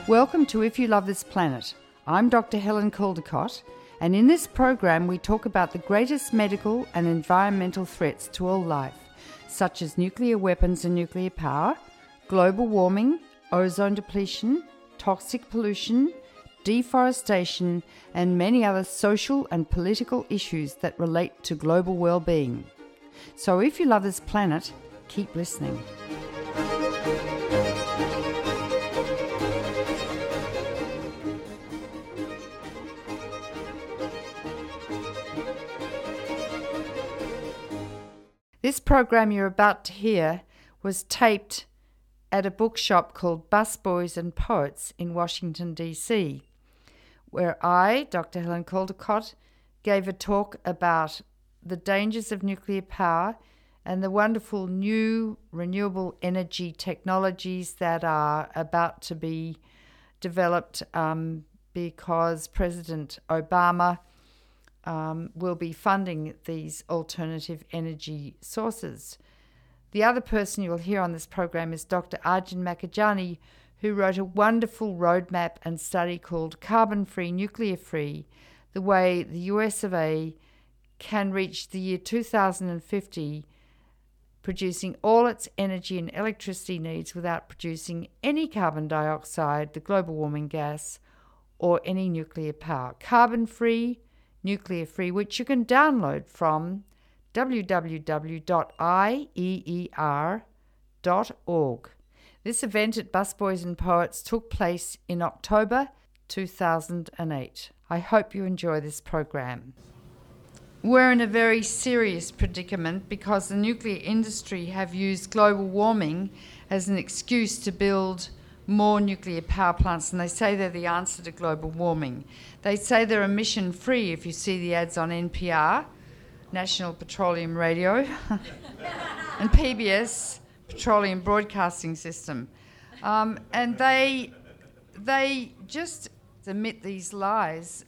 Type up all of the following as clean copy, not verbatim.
Welcome to If You Love This Planet. I'm Dr. Helen Caldicott, and in this program we talk about the greatest medical and environmental threats to all life, such as nuclear weapons and nuclear power, global warming, ozone depletion, toxic pollution, deforestation, and many other social and political issues that relate to global well-being. So if you love this planet, keep listening. This program you're about to hear was taped at a bookshop called Busboys and Poets in Washington, D.C., where I, Dr. Helen Caldicott, gave a talk about the dangers of nuclear power and the wonderful new renewable energy technologies that are about to be developed because President Obama will be funding these alternative energy sources. The other person you'll hear on this program is Dr. Arjun Makhijani, who wrote a wonderful roadmap and study called Carbon-Free, Nuclear-Free, the way the US of A can reach the year 2050 producing all its energy and electricity needs without producing any carbon dioxide, the global warming gas, or any nuclear power. Carbon-Free, Nuclear-Free, which you can download from www.ieer.org. This event at Busboys and Poets took place in October 2008. I hope you enjoy this program. We're in a very serious predicament because the nuclear industry have used global warming as an excuse to build more nuclear power plants, and they say they're the answer to global warming. They say they're emission-free if you see the ads on NPR, National Petroleum Radio, and PBS, Petroleum Broadcasting System. And they just emit these lies.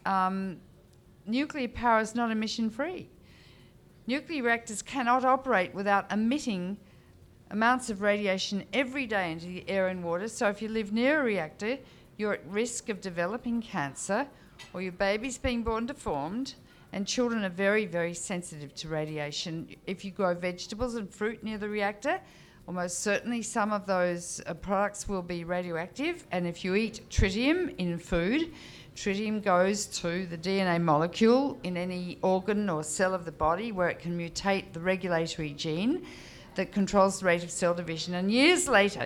Nuclear power is not emission-free. Nuclear reactors cannot operate without emitting amounts of radiation every day into the air and water. So if you live near a reactor, you're at risk of developing cancer or your baby's being born deformed, and children are very, very sensitive to radiation. If you grow vegetables and fruit near the reactor, almost certainly some of those products will be radioactive. And if you eat tritium in food, tritium goes to the DNA molecule in any organ or cell of the body where it can mutate the regulatory gene that controls the rate of cell division. And years later,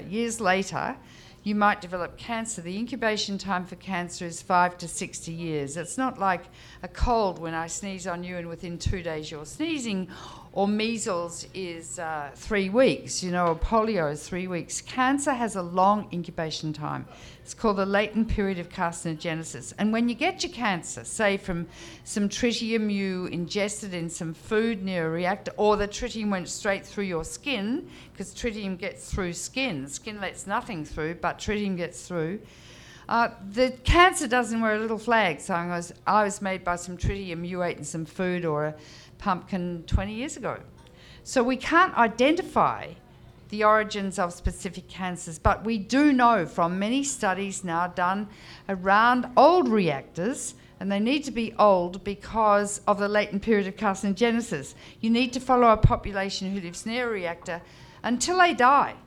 you might develop cancer. The incubation time for cancer is 5 to 60 years. It's not like a cold when I sneeze on you and within 2 days you're sneezing, or measles is 3 weeks, or polio is 3 weeks. Cancer has a long incubation time. It's called the latent period of carcinogenesis. And when you get your cancer, say from some tritium you ingested in some food near a reactor, or the tritium went straight through your skin, because tritium gets through skin. Skin lets nothing through, but tritium gets through. The cancer doesn't wear a little flag saying I was made by some tritium you ate in some food or a pumpkin 20 years ago. So we can't identify the origins of specific cancers, but we do know from many studies now done around old reactors, and they need to be old because of the latent period of carcinogenesis. You need to follow a population who lives near a reactor until they die.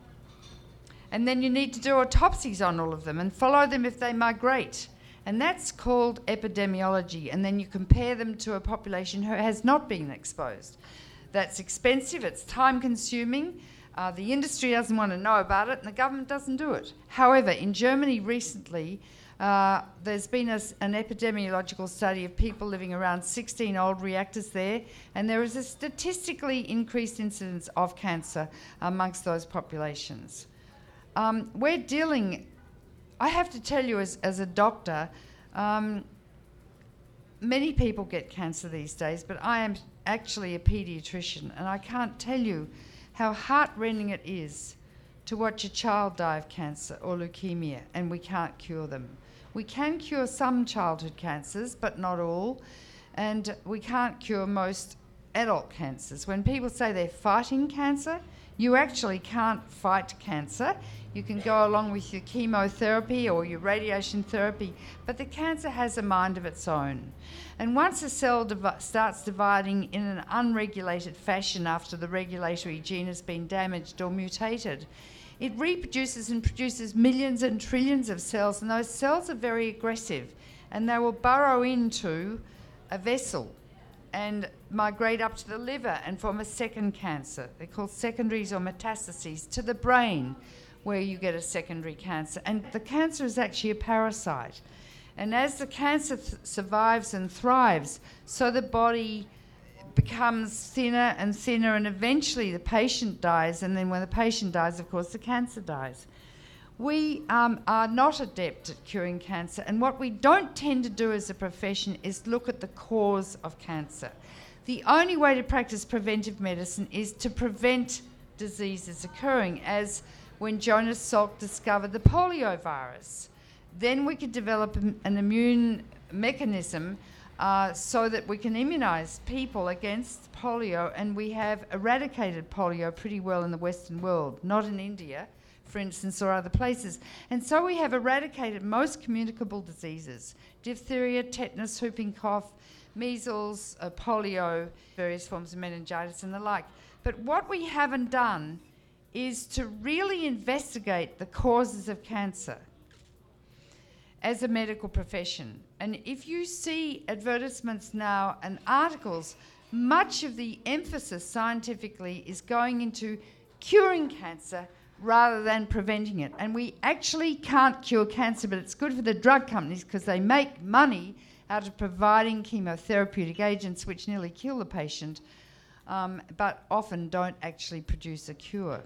And then you need to do autopsies on all of them and follow them if they migrate. And that's called epidemiology. And then you compare them to a population who has not been exposed. That's expensive, it's time-consuming. The industry doesn't want to know about it, and the government doesn't do it. However, in Germany recently, there's been an epidemiological study of people living around 16 old reactors there, and there is a statistically increased incidence of cancer amongst those populations. We're dealing, I have to tell you as a doctor, many people get cancer these days, but I am actually a paediatrician, and I can't tell you how heartrending it is to watch a child die of cancer or leukemia, and we can't cure them. We can cure some childhood cancers, but not all, and we can't cure most adult cancers. When people say they're fighting cancer, you actually can't fight cancer. You can go along with your chemotherapy or your radiation therapy, but the cancer has a mind of its own. And once a cell starts dividing in an unregulated fashion after the regulatory gene has been damaged or mutated, it reproduces and produces millions and trillions of cells, and those cells are very aggressive, and they will burrow into a vessel and migrate up to the liver and form a second cancer. They're called secondaries or metastases to the brain, where you get a secondary cancer. And the cancer is actually a parasite. And as the cancer survives and thrives, so the body becomes thinner and thinner, and eventually the patient dies, and then when the patient dies, of course, the cancer dies. We are not adept at curing cancer, and what we don't tend to do as a profession is look at the cause of cancer. The only way to practice preventive medicine is to prevent diseases occurring, as when Jonas Salk discovered the polio virus. Then we could develop an immune mechanism so that we can immunise people against polio, and we have eradicated polio pretty well in the Western world, not in India, for instance, or other places. And so we have eradicated most communicable diseases: diphtheria, tetanus, whooping cough, measles, polio, various forms of meningitis and the like. But what we haven't done is to really investigate the causes of cancer as a medical profession. And if you see advertisements now and articles, much of the emphasis scientifically is going into curing cancer rather than preventing it. And we actually can't cure cancer, but it's good for the drug companies because they make money out of providing chemotherapeutic agents which nearly kill the patient, but often don't actually produce a cure.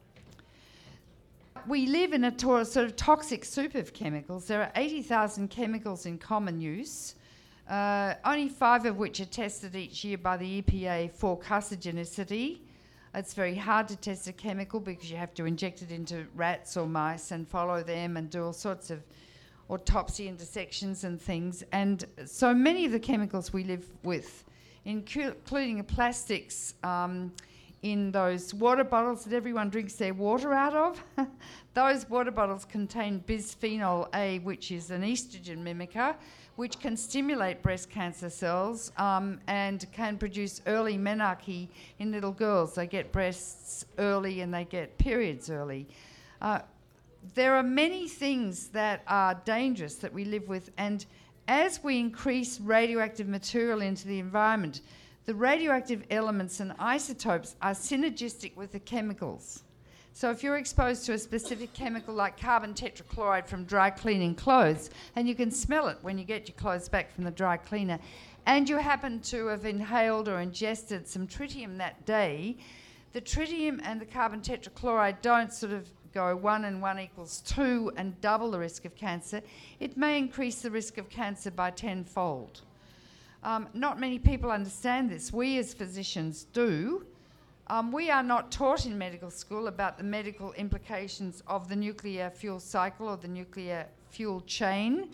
We live in a sort of toxic soup of chemicals. There are 80,000 chemicals in common use, only 5 of which are tested each year by the EPA for carcinogenicity. It's very hard to test a chemical because you have to inject it into rats or mice and follow them and do all sorts of autopsy and dissections and things. And so many of the chemicals we live with, including the plastics in those water bottles that everyone drinks their water out of, those water bottles contain bisphenol A, which is an estrogen mimicker, which can stimulate breast cancer cells and can produce early menarche in little girls. They get breasts early and they get periods early. There are many things that are dangerous that we live with, and as we increase radioactive material into the environment, the radioactive elements and isotopes are synergistic with the chemicals. So if you're exposed to a specific chemical like carbon tetrachloride from dry cleaning clothes, and you can smell it when you get your clothes back from the dry cleaner, and you happen to have inhaled or ingested some tritium that day, the tritium and the carbon tetrachloride don't sort of go 1 and 1 equals 2 and double the risk of cancer. It may increase the risk of cancer by 10-fold. Not many people understand this. We as physicians do. We are not taught in medical school about the medical implications of the nuclear fuel cycle or the nuclear fuel chain.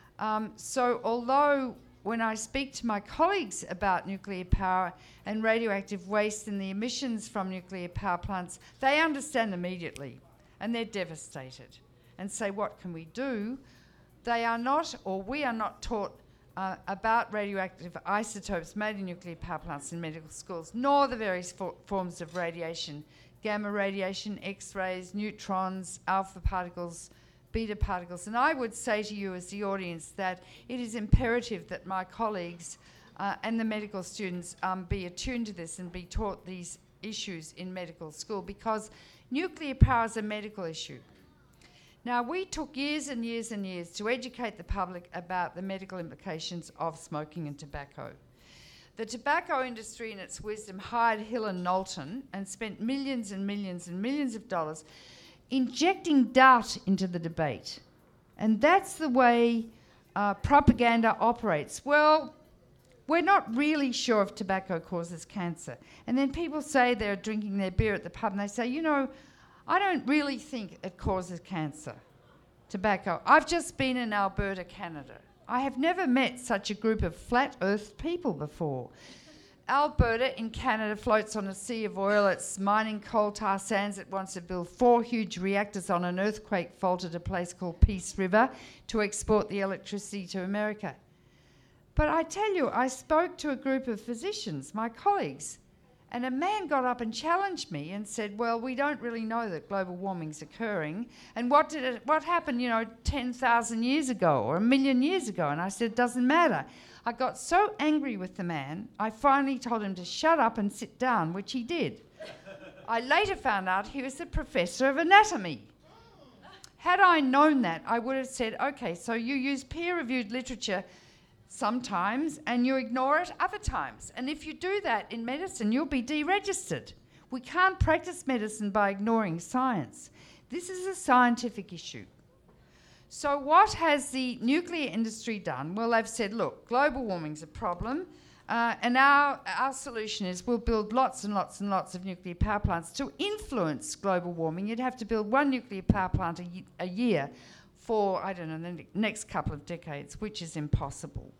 So although when I speak to my colleagues about nuclear power and radioactive waste and the emissions from nuclear power plants, they understand immediately and they're devastated and say, what can we do? They are not, or we are not taught about radioactive isotopes made in nuclear power plants in medical schools, nor the various forms of radiation: gamma radiation, X-rays, neutrons, alpha particles, beta particles. And I would say to you as the audience that it is imperative that my colleagues and the medical students be attuned to this and be taught these issues in medical school, because nuclear power is a medical issue. Now, we took years and years and years to educate the public about the medical implications of smoking and tobacco. The tobacco industry, in its wisdom, hired Hill and Knowlton and spent millions and millions and millions of dollars injecting doubt into the debate. And that's the way propaganda operates. Well, we're not really sure if tobacco causes cancer. And then people say they're drinking their beer at the pub and they say, you know, I don't really think it causes cancer, tobacco. I've just been in Alberta, Canada. I have never met such a group of flat earth people before. Alberta in Canada floats on a sea of oil. It's mining coal tar sands. It wants to build 4 huge reactors on an earthquake fault at a place called Peace River to export the electricity to America. But I tell you, I spoke to a group of physicians, my colleagues, and a man got up and challenged me and said, well, we don't really know that global warming's occurring. And what happened, 10,000 years ago or 1 million years ago? And I said, it doesn't matter. I got so angry with the man, I finally told him to shut up and sit down, which he did. I later found out he was a professor of anatomy. Had I known that, I would have said, okay, so you use peer-reviewed literature sometimes and you ignore it other times. And if you do that in medicine, you'll be deregistered. We can't practice medicine by ignoring science. This is a scientific issue. So what has the nuclear industry done? Well, they've said, look, global warming's a problem, and our solution is we'll build lots and lots and lots of nuclear power plants. To influence global warming, you'd have to build 1 nuclear power plant a year for, the next couple of decades, which is impossible.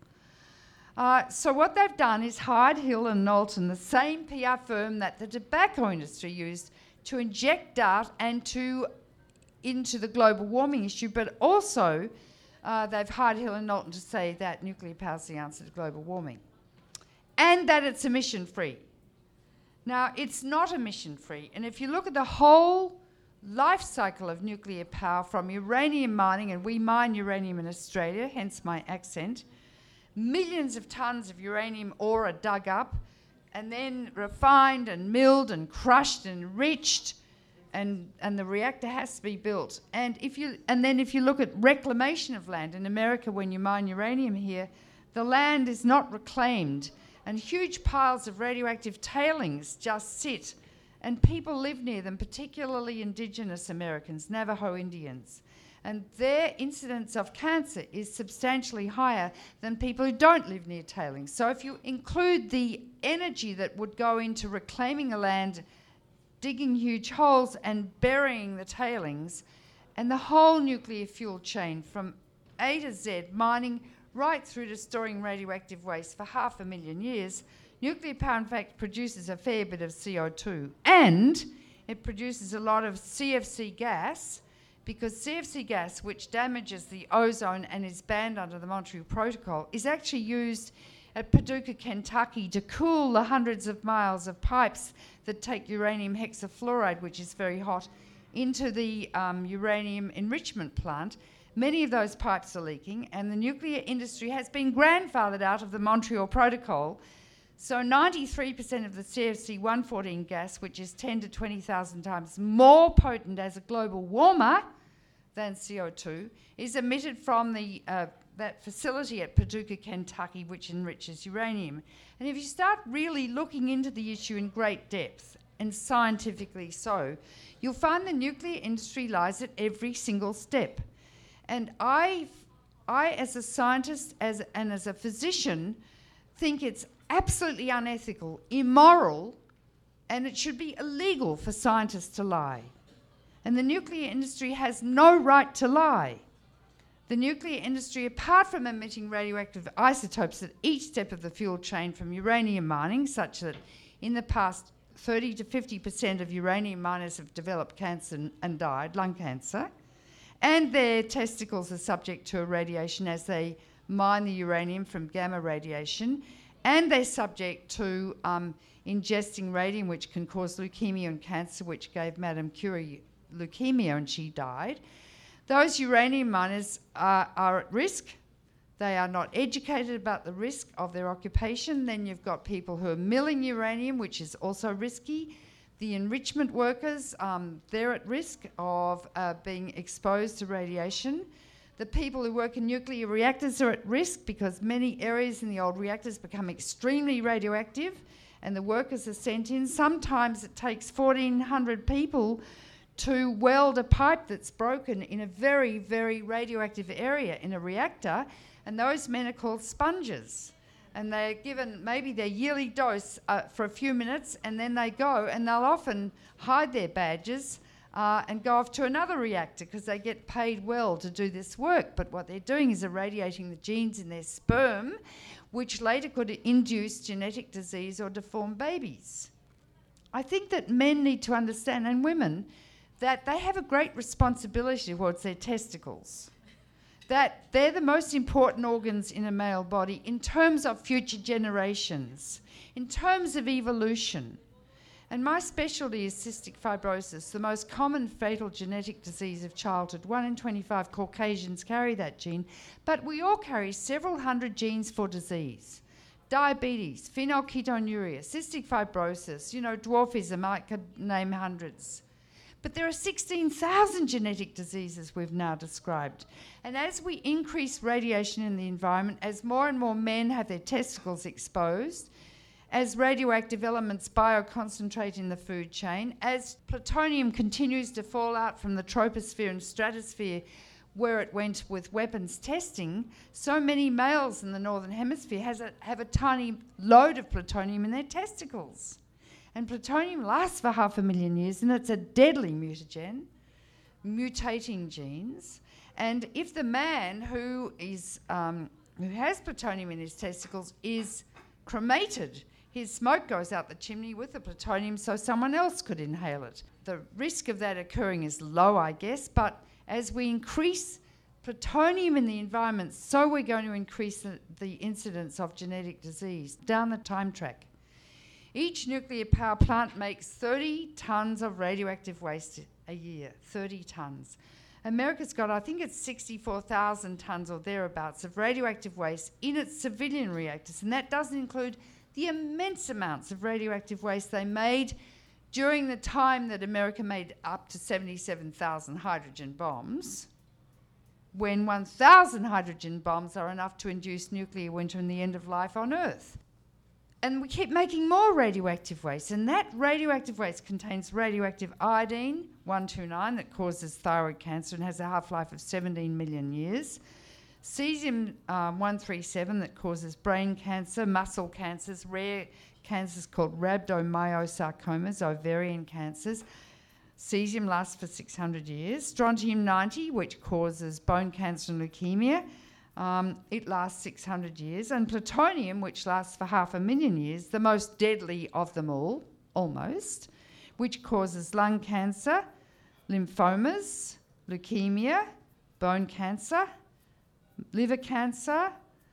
So what they've done is hired Hill and Knowlton, the same PR firm that the tobacco industry used to inject data into the global warming issue, but also they've hired Hill and Knowlton to say that nuclear power is the answer to global warming and that it's emission-free. Now, it's not emission-free, and if you look at the whole life cycle of nuclear power from uranium mining, and we mine uranium in Australia, hence my accent, millions of tonnes of uranium ore are dug up and then refined and milled and crushed and enriched, and the reactor has to be built. And if you look at reclamation of land in America, when you mine uranium here, the land is not reclaimed, and huge piles of radioactive tailings just sit, and people live near them, particularly Indigenous Americans, Navajo Indians. And their incidence of cancer is substantially higher than people who don't live near tailings. So if you include the energy that would go into reclaiming a land, digging huge holes and burying the tailings, and the whole nuclear fuel chain from A to Z, mining right through to storing radioactive waste for 500,000 years, nuclear power, in fact, produces a fair bit of CO2. And it produces a lot of CFC gas, because CFC gas, which damages the ozone and is banned under the Montreal Protocol, is actually used at Paducah, Kentucky, to cool the hundreds of miles of pipes that take uranium hexafluoride, which is very hot, into the uranium enrichment plant. Many of those pipes are leaking, and the nuclear industry has been grandfathered out of the Montreal Protocol. So 93% of the CFC 114 gas, which is 10 to 20,000 times more potent as a global warmer than CO2, is emitted from that facility at Paducah, Kentucky, which enriches uranium. And if you start really looking into the issue in great depth, and scientifically so, you'll find the nuclear industry lies at every single step. And I as a scientist and as a physician, think it's absolutely unethical, immoral, and it should be illegal for scientists to lie. And the nuclear industry has no right to lie. The nuclear industry, apart from emitting radioactive isotopes at each step of the fuel chain from uranium mining, such that in the past 30 to 50% of uranium miners have developed cancer and died, lung cancer, and their testicles are subject to irradiation as they mine the uranium from gamma radiation, and they're subject to ingesting radium, which can cause leukemia and cancer, which gave Madame Curie leukemia and she died. Those uranium miners are at risk. They are not educated about the risk of their occupation. Then you've got people who are milling uranium, which is also risky. The enrichment workers, they're at risk of being exposed to radiation. The people who work in nuclear reactors are at risk because many areas in the old reactors become extremely radioactive and the workers are sent in. Sometimes it takes 1,400 people to weld a pipe that's broken in a very, very radioactive area in a reactor, and those men are called sponges. And they're given maybe their yearly dose for a few minutes, and then they go, and they'll often hide their badges and go off to another reactor because they get paid well to do this work. But what they're doing is irradiating the genes in their sperm, which later could induce genetic disease or deform babies. I think that men need to understand, and women, that they have a great responsibility towards their testicles, that they're the most important organs in a male body in terms of future generations, in terms of evolution. And my specialty is cystic fibrosis, the most common fatal genetic disease of childhood. 1 in 25 Caucasians carry that gene, but we all carry several hundred genes for disease. Diabetes, phenylketonuria, cystic fibrosis, dwarfism, I could name hundreds. But there are 16,000 genetic diseases we've now described. And as we increase radiation in the environment, as more and more men have their testicles exposed, as radioactive elements bioconcentrate in the food chain, as plutonium continues to fall out from the troposphere and stratosphere where it went with weapons testing, so many males in the Northern Hemisphere have a tiny load of plutonium in their testicles. And plutonium lasts for 500,000 years, and it's a deadly mutagen, mutating genes. And if the man who has plutonium in his testicles is cremated, his smoke goes out the chimney with the plutonium so someone else could inhale it. The risk of that occurring is low, I guess, but as we increase plutonium in the environment, so we're going to increase the incidence of genetic disease down the time track. Each nuclear power plant makes 30 tonnes of radioactive waste a year, 30 tonnes. America's got, I think it's 64,000 tonnes or thereabouts of radioactive waste in its civilian reactors, and that doesn't include the immense amounts of radioactive waste they made during the time that America made up to 77,000 hydrogen bombs, when 1,000 hydrogen bombs are enough to induce nuclear winter and the end of life on Earth. And we keep making more radioactive waste, and that radioactive waste contains radioactive iodine, 129, that causes thyroid cancer and has a half-life of 17 million years, cesium-137 that causes brain cancer, muscle cancers, rare cancers called rhabdomyosarcomas, ovarian cancers. Cesium lasts for 600 years. Strontium-90, which causes bone cancer and leukemia, it lasts 600 years. And plutonium, which lasts for 500,000 years, the most deadly of them all, almost, which causes lung cancer, lymphomas, leukemia, bone cancer, liver cancer,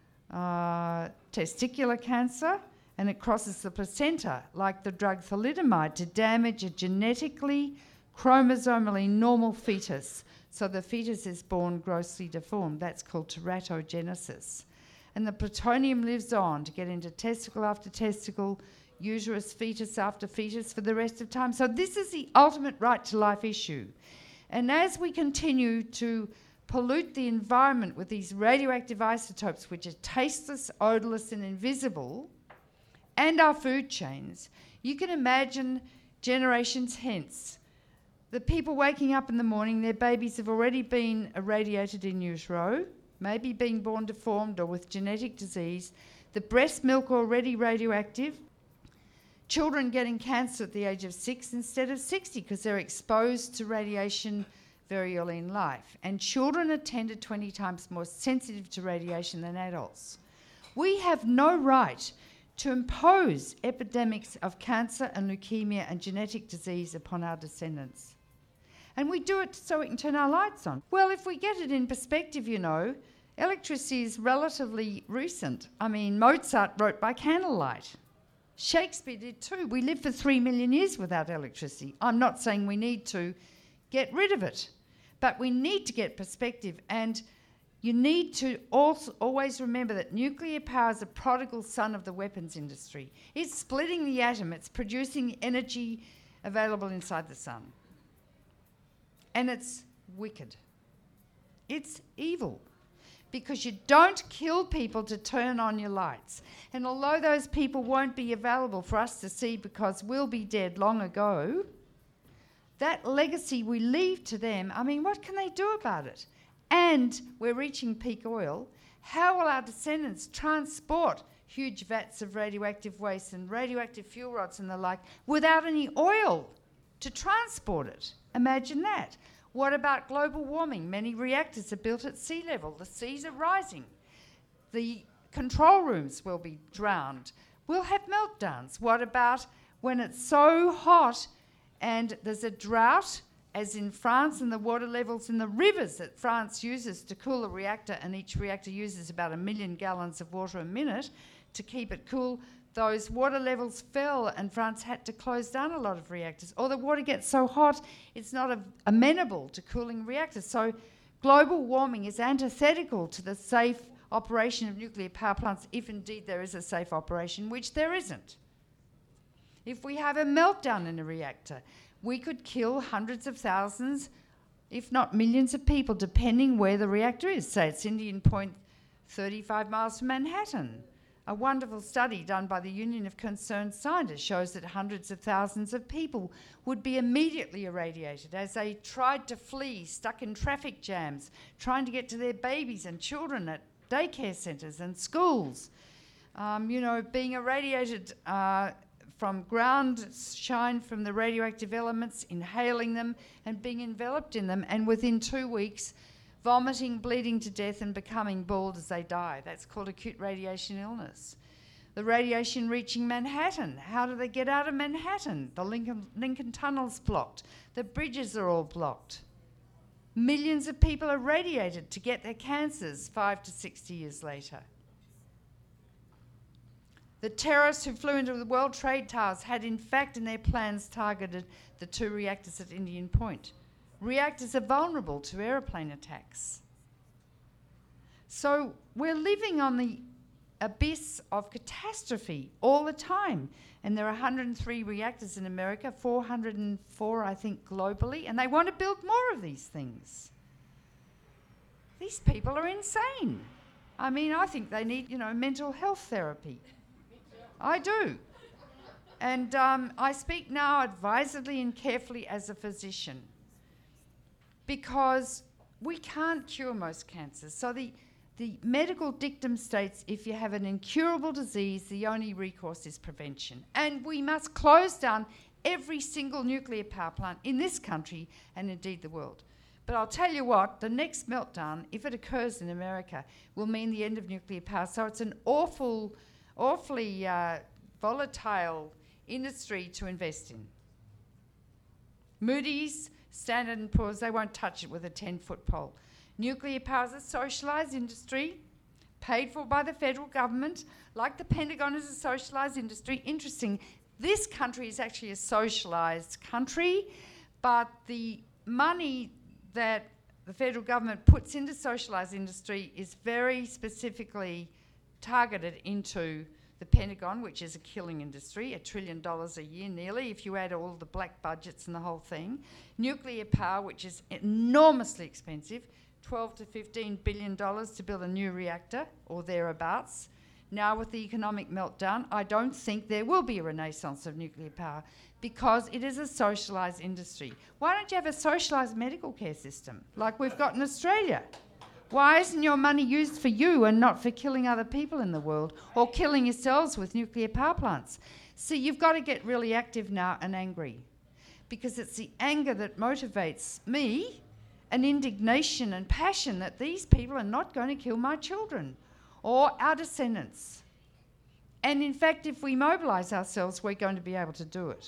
testicular cancer, and it crosses the placenta, like the drug thalidomide, to damage a genetically, chromosomally normal fetus. So the fetus is born grossly deformed. That's called teratogenesis. And the plutonium lives on to get into testicle after testicle, uterus, fetus after fetus for the rest of time. So this is the ultimate right to life issue. And as we continue to pollute the environment with these radioactive isotopes, which are tasteless, odorless, and invisible, and our food chains, you can imagine generations hence, the people waking up in the morning, their babies have already been irradiated in utero, maybe being born deformed or with genetic disease, the breast milk already radioactive, children getting cancer at the age of 6 instead of 60 because they're exposed to radiation very early in life. And children are 10 to 20 times more sensitive to radiation than adults. We have no right to impose epidemics of cancer and leukemia and genetic disease upon our descendants. And we do it so we can turn our lights on. Well, if we get it in perspective, electricity is relatively recent. I mean, Mozart wrote by candlelight. Shakespeare did too. We lived for 3 million years without electricity. I'm not saying we need to get rid of it, but we need to get perspective. And you need to also always remember that nuclear power is a prodigal son of the weapons industry. It's splitting the atom. It's producing energy available inside the sun. And it's wicked. It's evil. Because you don't kill people to turn on your lights. And although those people won't be available for us to see because we'll be dead long ago, that legacy we leave to them, I mean, what can they do about it? And we're reaching peak oil. How will our descendants transport huge vats of radioactive waste and radioactive fuel rods and the like without any oil to transport it? Imagine that. What about global warming? Many reactors are built at sea level. The seas are rising. The control rooms will be drowned. We'll have meltdowns. What about when it's so hot and there's a drought, as in France, and the water levels in the rivers that France uses to cool a reactor, and each reactor uses about 1 million gallons of water a minute to keep it cool, those water levels fell and France had to close down a lot of reactors. Or the water gets so hot it's not amenable to cooling reactors. So global warming is antithetical to the safe operation of nuclear power plants, if indeed there is a safe operation, which there isn't. If we have a meltdown in a reactor, we could kill hundreds of thousands, if not millions of people, depending where the reactor is. Say it's Indian Point, 35 miles from Manhattan. A wonderful study done by the Union of Concerned Scientists shows that hundreds of thousands of people would be immediately irradiated as they tried to flee, stuck in traffic jams, trying to get to their babies and children at daycare centres and schools. Being irradiated from ground shine from the radioactive elements, inhaling them and being enveloped in them, and within 2 weeks vomiting, bleeding to death and becoming bald as they die. That's called acute radiation illness. The radiation reaching Manhattan. How do they get out of Manhattan? The Lincoln Tunnel's blocked. The bridges are all blocked. Millions of people are radiated to get their cancers 5 to 60 years later. The terrorists who flew into the World Trade Towers had in fact in their plans targeted the 2 reactors at Indian Point. Reactors are vulnerable to aeroplane attacks. So we're living on the abyss of catastrophe all the time. And there are 103 reactors in America, 404 I think globally, and they want to build more of these things. These people are insane. I mean, I think they need, mental health therapy. I do. And I speak now advisedly and carefully as a physician, because we can't cure most cancers. So the medical dictum states if you have an incurable disease, the only recourse is prevention. And we must close down every single nuclear power plant in this country and indeed the world. But I'll tell you what, the next meltdown, if it occurs in America, will mean the end of nuclear power. So it's an awfully volatile industry to invest in. Moody's, Standard & Poor's, they won't touch it with a 10-foot pole. Nuclear power is a socialised industry, paid for by the federal government, like the Pentagon is a socialised industry. Interesting, this country is actually a socialised country, but the money that the federal government puts into socialised industry is very specifically targeted into the Pentagon, which is a killing industry, $1 trillion a year nearly, if you add all the black budgets and the whole thing. Nuclear power, which is enormously expensive, $12 to $15 billion to build a new reactor or thereabouts. Now with the economic meltdown, I don't think there will be a renaissance of nuclear power because it is a socialised industry. Why don't you have a socialised medical care system like we've got in Australia? Why isn't your money used for you and not for killing other people in the world or killing yourselves with nuclear power plants? See, you've got to get really active now and angry, because it's the anger that motivates me, and indignation and passion that these people are not going to kill my children or our descendants. And in fact, if we mobilise ourselves, we're going to be able to do it.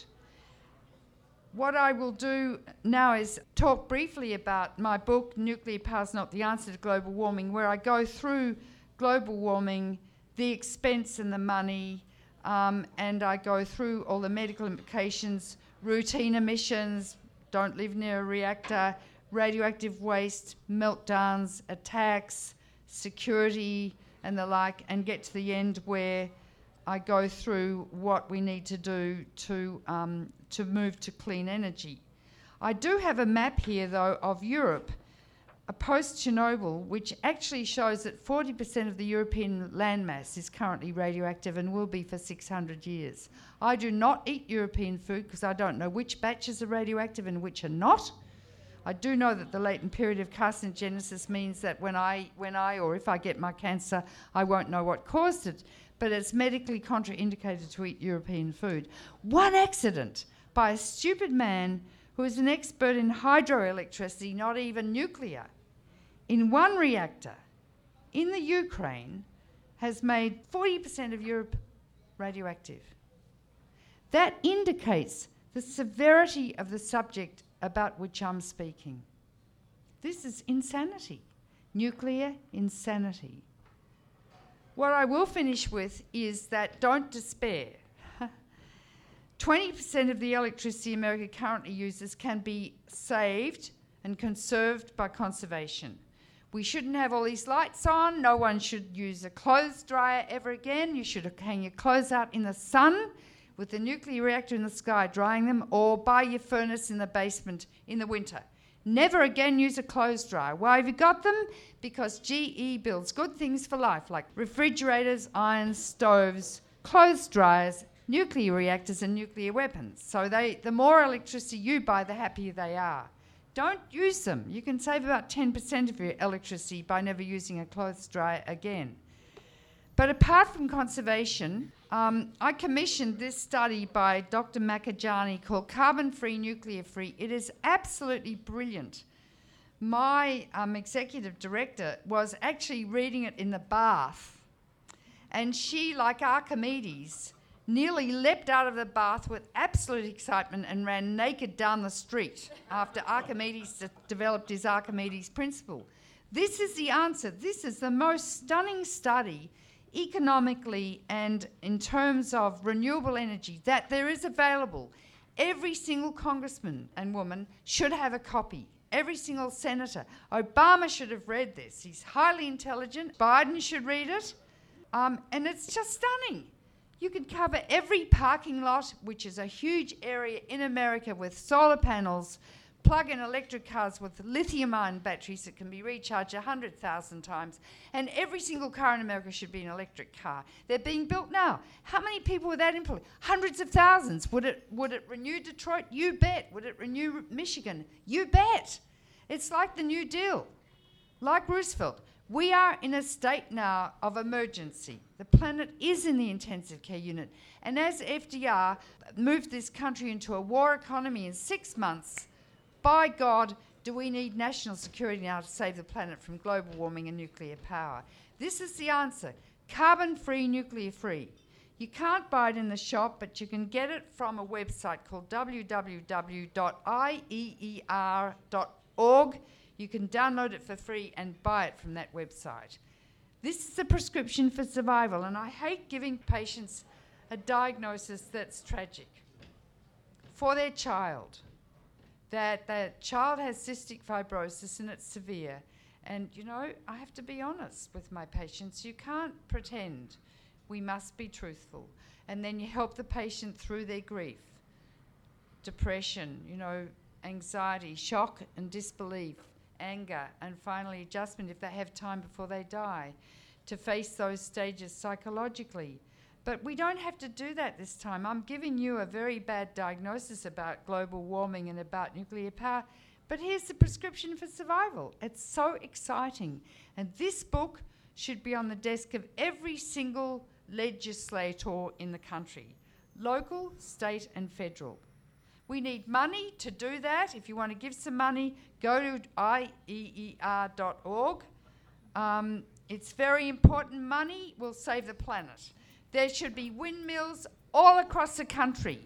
What I will do now is talk briefly about my book, Nuclear Power's Not the Answer to Global Warming, where I go through global warming, the expense and the money, and I go through all the medical implications, routine emissions, don't live near a reactor, radioactive waste, meltdowns, attacks, security and the like, and get to the end where I go through what we need to do to move to clean energy. I do have a map here, though, of Europe, a post-Chernobyl, which actually shows that 40% of the European landmass is currently radioactive and will be for 600 years. I do not eat European food because I don't know which batches are radioactive and which are not. I do know that the latent period of carcinogenesis means that when I or if I get my cancer, I won't know what caused it. But it's medically contraindicated to eat European food. One accident by a stupid man who is an expert in hydroelectricity, not even nuclear, in one reactor in the Ukraine, has made 40% of Europe radioactive. That indicates the severity of the subject about which I'm speaking. This is insanity, nuclear insanity. What I will finish with is that don't despair. 20% of the electricity America currently uses can be saved and conserved by conservation. We shouldn't have all these lights on. No one should use a clothes dryer ever again. You should hang your clothes out in the sun with the nuclear reactor in the sky drying them, or buy your furnace in the basement in the winter. Never again use a clothes dryer. Why have you got them? Because GE builds good things for life, like refrigerators, irons, stoves, clothes dryers, nuclear reactors, and nuclear weapons. So the more electricity you buy, the happier they are. Don't use them. You can save about 10% of your electricity by never using a clothes dryer again. But apart from conservation, I commissioned this study by Dr. Makajani called Carbon-Free, Nuclear-Free. It is absolutely brilliant. My executive director was actually reading it in the bath, and she, like Archimedes, nearly leapt out of the bath with absolute excitement and ran naked down the street after Archimedes developed his Archimedes principle. This is the answer. This is the most stunning study economically and in terms of renewable energy that there is available. Every single congressman and woman should have a copy. Every single senator. Obama should have read this. He's highly intelligent. Biden should read it. And it's just stunning. You can cover every parking lot, which is a huge area in America, with solar panels, plug-in electric cars with lithium-ion batteries that can be recharged 100,000 times, and every single car in America should be an electric car. They're being built now. How many people would that employ? Hundreds of thousands. Would it renew Detroit? You bet. Would it renew Michigan? You bet. It's like the New Deal, like Roosevelt. We are in a state now of emergency. The planet is in the intensive care unit. And as FDR moved this country into a war economy in 6 months, by God, do we need national security now to save the planet from global warming and nuclear power? This is the answer. Carbon-free, nuclear-free. You can't buy it in the shop, but you can get it from a website called www.ieer.org. You can download it for free and buy it from that website. This is a prescription for survival, and I hate giving patients a diagnosis that's tragic for their child, that the child has cystic fibrosis and it's severe. And, you know, I have to be honest with my patients. You can't pretend. We must be truthful. And then you help the patient through their grief, depression, you know, anxiety, shock and disbelief, anger, and finally adjustment if they have time before they die, to face those stages psychologically. But we don't have to do that this time. I'm giving you a very bad diagnosis about global warming and about nuclear power, but here's the prescription for survival. It's so exciting. And this book should be on the desk of every single legislator in the country, local, state, and federal. We need money to do that. If you want to give some money, go to ieer.org. It's very important. Money will save the planet. There should be windmills all across the country.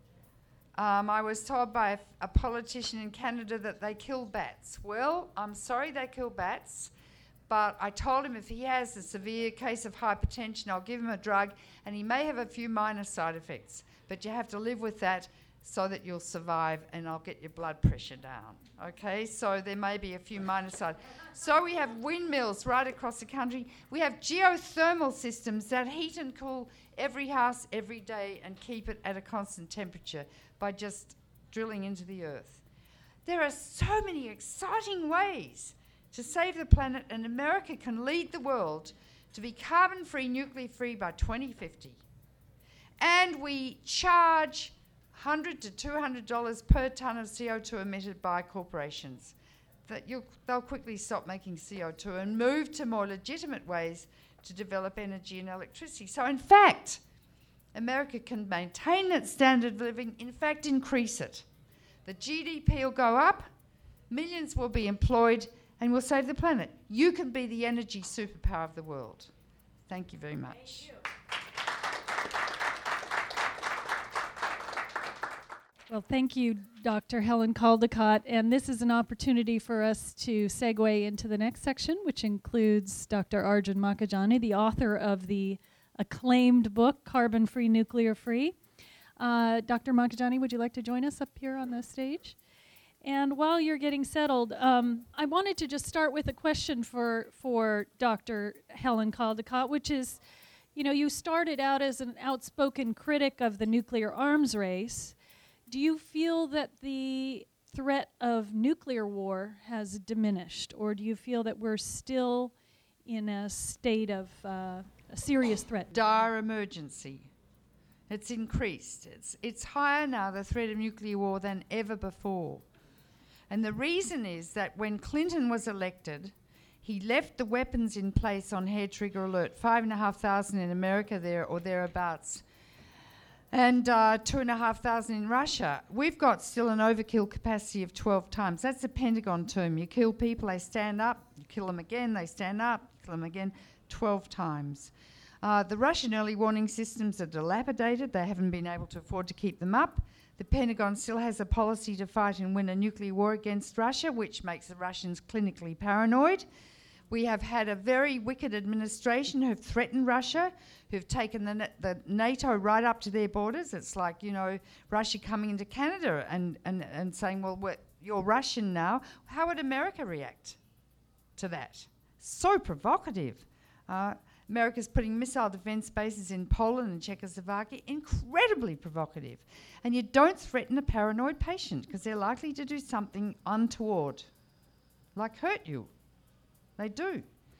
I was told by a politician in Canada that they kill bats. Well, I'm sorry they kill bats, but I told him if he has a severe case of hypertension, I'll give him a drug, and he may have a few minor side effects, but you have to live with that so that you'll survive, and I'll get your blood pressure down. Okay, so there may be a few minor side. So we have windmills right across the country. We have geothermal systems that heat and cool every house every day and keep it at a constant temperature by just drilling into the earth. There are so many exciting ways to save the planet, and America can lead the world to be carbon-free, nuclear-free by 2050. And we charge $100 to $200 per tonne of CO2 emitted by corporations. They'll quickly stop making CO2 and move to more legitimate ways to develop energy and electricity. So in fact, America can maintain its standard of living, in fact increase it. The GDP will go up, millions will be employed, and we'll save the planet. You can be the energy superpower of the world. Thank you very much. Well, thank you, Dr. Helen Caldicott. And this is an opportunity for us to segue into the next section, which includes Dr. Arjun Makhijani, the author of the acclaimed book, Carbon Free, Nuclear Free. Dr. Makhijani, would you like to join us up here on the stage? And while you're getting settled, I wanted to just start with a question for Dr. Helen Caldicott, which is, you started out as an outspoken critic of the nuclear arms race. Do you feel that the threat of nuclear war has diminished, or do you feel that we're still in a state of a serious threat? Dire emergency. It's increased. It's higher now, the threat of nuclear war, than ever before. And the reason is that when Clinton was elected, he left the weapons in place on hair trigger alert, 5,500 in America there or thereabouts, and 2,500 in Russia. We've got still an overkill capacity of 12 times. That's a Pentagon term. You kill people, they stand up. You kill them again, they stand up. You kill them again, 12 times. The Russian early warning systems are dilapidated. They haven't been able to afford to keep them up. The Pentagon still has a policy to fight and win a nuclear war against Russia, which makes the Russians clinically paranoid. We have had a very wicked administration who've threatened Russia, who've taken the NATO right up to their borders. It's like, Russia coming into Canada and saying, well, you're Russian now. How would America react to that? So provocative. America's putting missile defense bases in Poland and Czechoslovakia. Incredibly provocative. And you don't threaten a paranoid patient because they're likely to do something untoward, like hurt you. They do.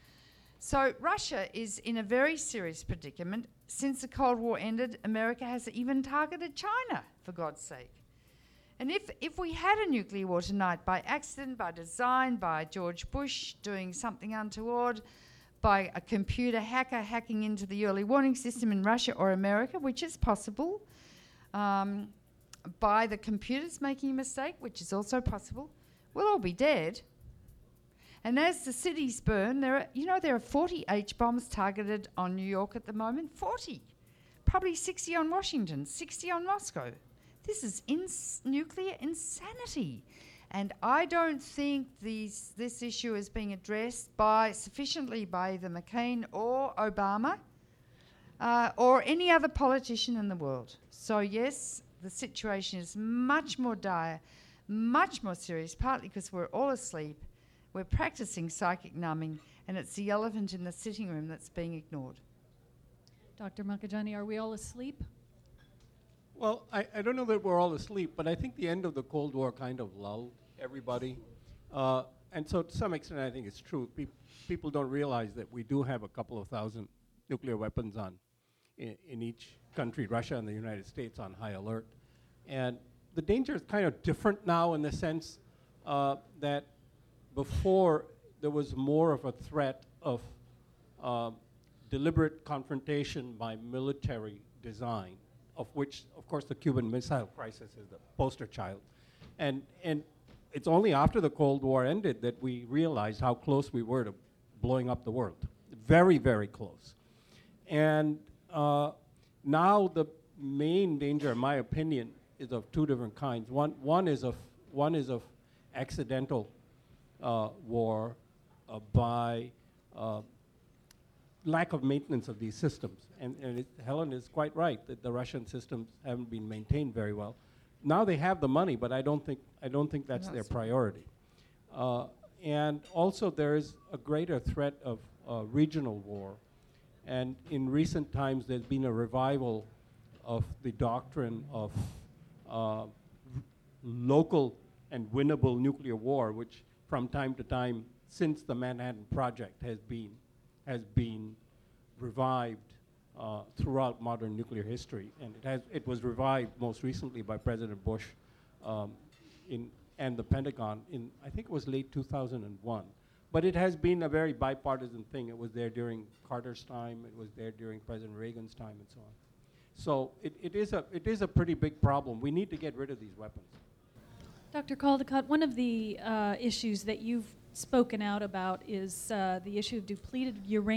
So Russia is in a very serious predicament. Since the Cold War ended, America has even targeted China, for God's sake. And if we had a nuclear war tonight by accident, by design, by George Bush doing something untoward, by a computer hacker hacking into the early warning system in Russia or America, which is possible, by the computers making a mistake, which is also possible, we'll all be dead. And as the cities burn, there are 40 H-bombs targeted on New York at the moment. 40. Probably 60 on Washington, 60 on Moscow. This is nuclear insanity. And I don't think this issue is being addressed sufficiently by either McCain or Obama or any other politician in the world. So yes, the situation is much more dire, much more serious, partly because we're all asleep. We're practicing psychic numbing, and it's the elephant in the sitting room that's being ignored. Dr. Makhijani, are we all asleep? Well, I don't know that we're all asleep, but I think the end of the Cold War kind of lulled everybody. And so to some extent, I think it's true. People don't realize that we do have a couple of thousand nuclear weapons in each country, Russia and the United States, on high alert. And the danger is kind of different now in the sense that before there was more of a threat of deliberate confrontation by military design, of which, of course, the Cuban Missile Crisis is the poster child. And it's only after the Cold War ended that we realized how close we were to blowing up the world. Very, very close. And now the main danger, in my opinion, is of two different kinds. One is of accidental war by lack of maintenance of these systems. And Helen is quite right that the Russian systems haven't been maintained very well. Now they have the money, but I don't think that's their priority. And also there is a greater threat of regional war. And in recent times, there's been a revival of the doctrine of local and winnable nuclear war, which from time to time, since the Manhattan Project has been revived throughout modern nuclear history. And it was revived most recently by President Bush and the Pentagon in, I think it was late 2001. But it has been a very bipartisan thing. It was there during Carter's time. It was there during President Reagan's time, and so on. So it is a pretty big problem. We need to get rid of these weapons. Dr. Caldicott, one of the issues that you've spoken out about is the issue of depleted uranium.